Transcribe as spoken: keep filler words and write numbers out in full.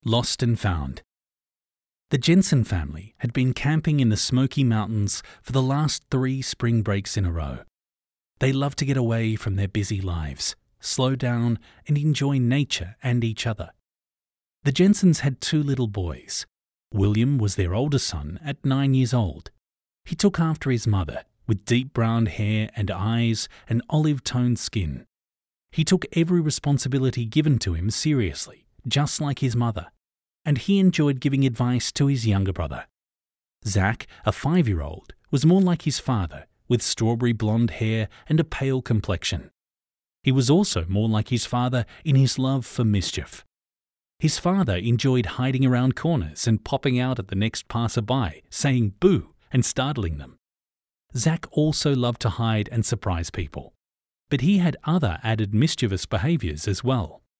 Lost and Found. The Jensen family had been camping in the Smoky Mountains for the last three spring breaks in a row. They loved to get away from their busy lives, slow down and enjoy nature and each other. The Jensens had two little boys. William was their older son at nine years old. He took after his mother, with deep brown hair and eyes and olive-toned skin. He took every responsibility given to him seriously, just like his mother, and he enjoyed giving advice to his younger brother. Zach, a five-year-old, was more like his father, with strawberry blonde hair and a pale complexion. He was also more like his father in his love for mischief. His father enjoyed hiding around corners and popping out at the next passerby, saying boo and startling them. Zach also loved to hide and surprise people, but he had other added mischievous behaviours as well.